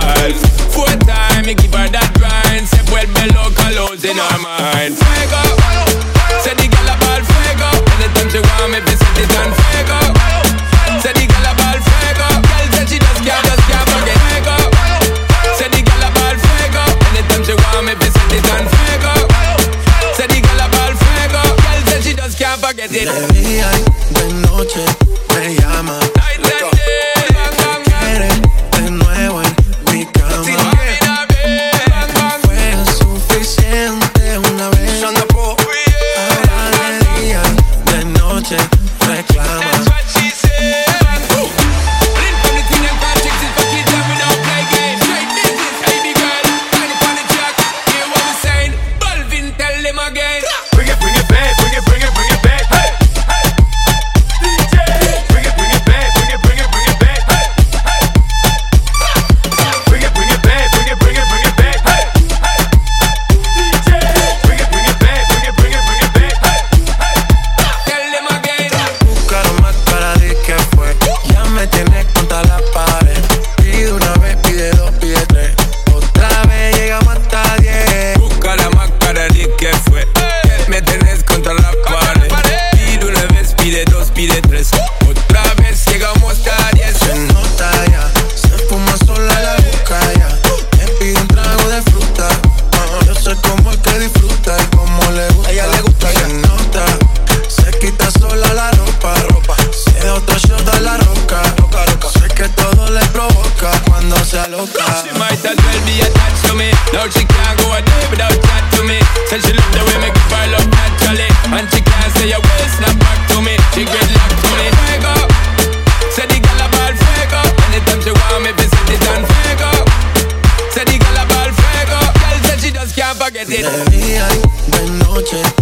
life. 4 times, me give her that grind. Say well below colors in her mind. Fuego, say the girl a ball fuego. Anytime she want me, visit it and fuego. Say the girl a ball fuego. Girl say she just can't forget fuego. Say the girl a ball fuego. Anytime she want me, visit it and fuego. Say the girl a ball fuego. Girl say she just can't forget it. De día y de noche me llama. De nuevo en mi cama. Fue suficiente una vez. Ahora de día y de noche reclama. She might as well be attached to me. Now she can't go a day without chat to me. Said she love the way me give her love naturally. And she can't say a word, snap back to me. She get locked to me. Fuego, say the girl a ball fuego. Anytime she want me, visit it and fuego. Say the girl a ball fuego. Girl say she just can't forget it. De día y de noche